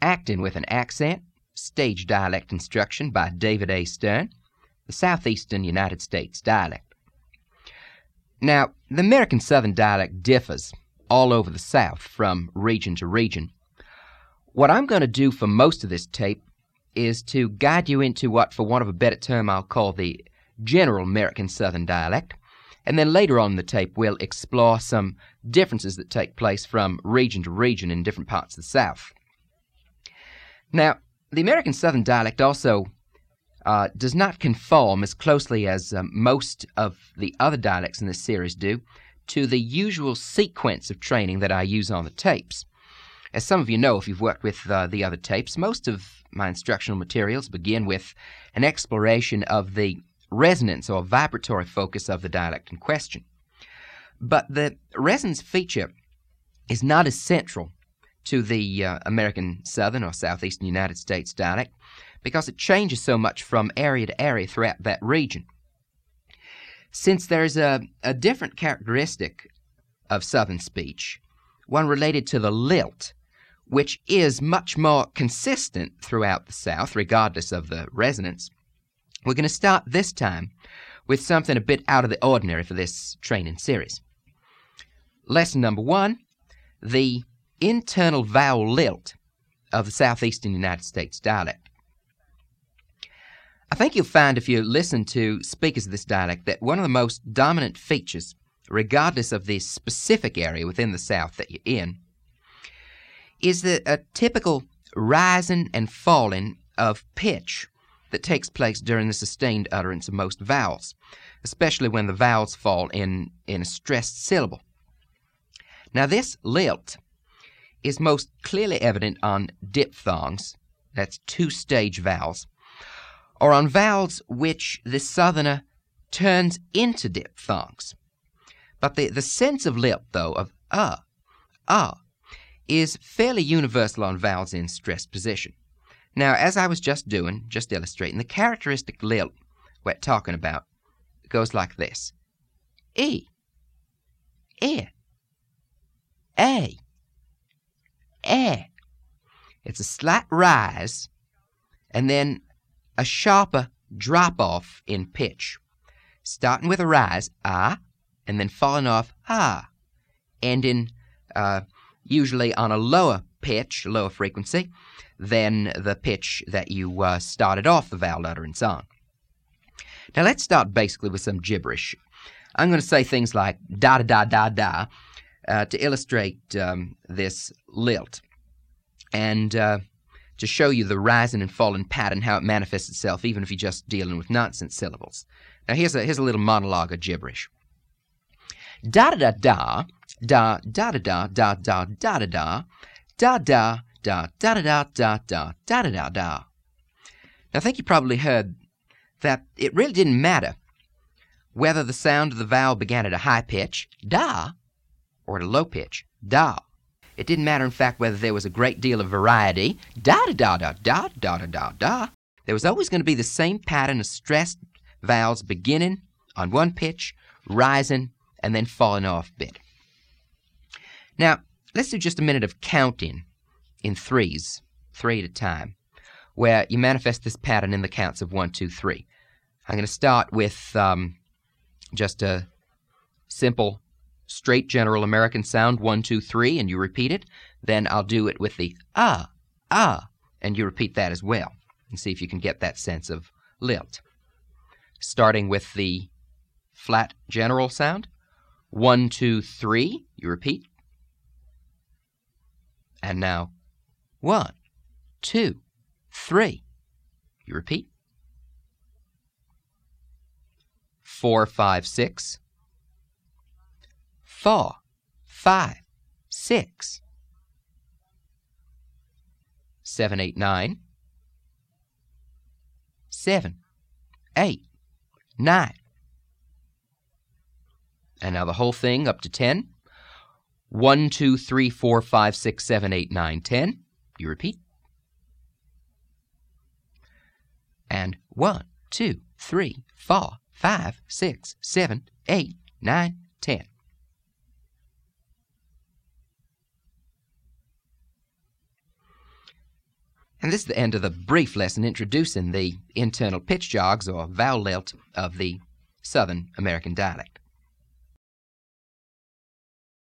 Acting with an Accent, Stage Dialect Instruction by David A. Stern, the Southeastern United States dialect. Now, the American Southern dialect differs all over the South from region to region. What I'm going to do for most of this tape is to guide you into what, for want of a better term, I'll call the general American Southern dialect, and then later on in the tape we'll explore some differences that take place from region to region in different parts of the South. Now, the American Southern dialect also does not conform as closely as most of the other dialects in this series do to the usual sequence of training that I use on the tapes. As some of you know, if you've worked with the other tapes, most of my instructional materials begin with an exploration of the resonance or vibratory focus of the dialect in question. But the resonance feature is not as central to the American Southern or Southeastern United States dialect because it changes so much from area to area throughout that region. Since there's a different characteristic of Southern speech, one related to the lilt, which is much more consistent throughout the South, regardless of the resonance, we're going to start this time with something a bit out of the ordinary for this training series. Lesson number 1, the internal vowel lilt of the Southeastern United States dialect. I think you'll find if you listen to speakers of this dialect that one of the most dominant features, regardless of the specific area within the South that you're in, is a typical rising and falling of pitch that takes place during the sustained utterance of most vowels, especially when the vowels fall in a stressed syllable. Now this lilt is most clearly evident on diphthongs, that's two-stage vowels, or on vowels which the Southerner turns into diphthongs. But the sense of lilt, though, of is fairly universal on vowels in stressed position. Now, as I was just illustrating, the characteristic lilt we're talking about goes like this. E, I, A, It's a slight rise and then a sharper drop-off in pitch, starting with a rise, ah, and then falling off, ah, ending usually on a lower pitch, lower frequency, than the pitch that you started off the vowel utterance on. Now let's start basically with some gibberish. I'm going to say things like da-da-da-da-da to illustrate this lilt and to show you the rising and falling pattern, how it manifests itself even if you're just dealing with nonsense syllables. Now here's a little monologue of gibberish. Da-da-da-da, da-da-da-da-da-da-da-da, da-da, da-da-da-da-da-da-da-da-da. Now I think you probably heard that it really didn't matter whether the sound of the vowel began at a high pitch, da, or at a low pitch, da. It didn't matter, in fact, whether there was a great deal of variety, da-da-da-da-da-da-da-da-da. There was always going to be the same pattern of stressed vowels beginning on one pitch, rising, and then falling off a bit. Now, let's do just a minute of counting in threes, 3 at a time, where you manifest this pattern in the counts of 1, 2, 3. I'm going to start with just a simple, straight general American sound, 1, 2, 3, and you repeat it. Then I'll do it with the ah, and you repeat that as well, and see if you can get that sense of lilt. Starting with the flat general sound, 1, 2, 3, you repeat. And now, 1, 2, 3, you repeat. 4, 5, 6. 4, 5, 6. 7, 8, 9. 7, 8, 9. And now the whole thing up to 10. 1, 2, 3, 4, 5, 6, 7, 8, 9, 10. You repeat. And 1, 2, 3, 4, 5, 6, 7, 8, 9, 10. And this is the end of the brief lesson introducing the internal pitch jogs or vowel lilt of the Southern American dialect.